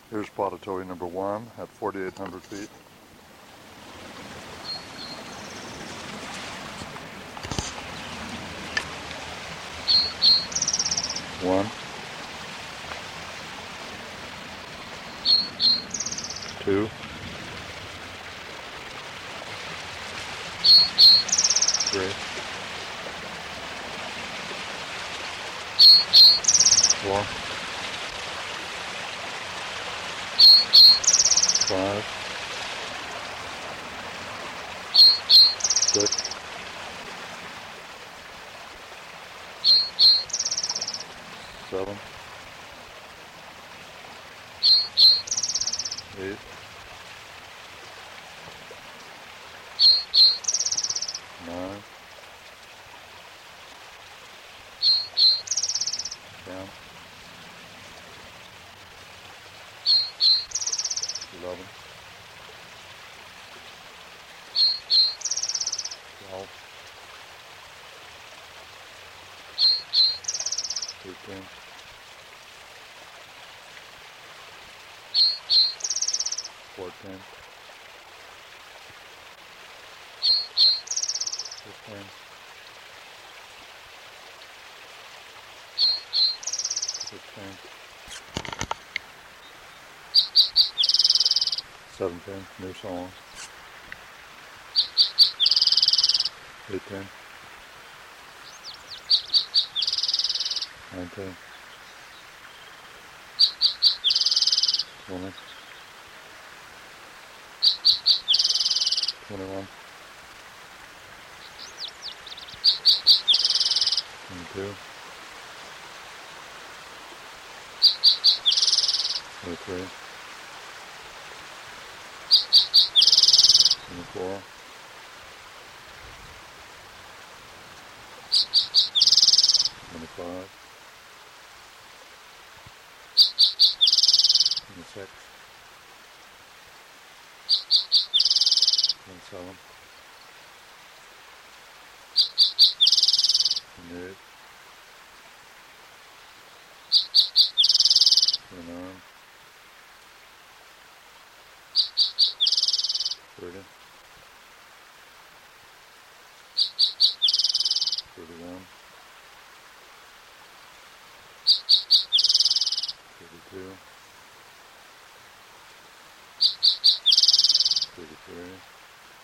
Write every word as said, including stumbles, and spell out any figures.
Here's Patatori number one at forty-eight hundred feet. One, two, three, four, five, six, seven, eight, nine, ten, eleven, twelve, thirteen, fourteen, fifteen, sixteen, seventeen, new song, eighteen, nineteen, twenty, twenty-one, twenty-two, twenty-three, twenty-four, twenty-five, twenty-six, twenty-seven, twenty-eight, twenty-nine, thirty, thirty-one, thirty-two,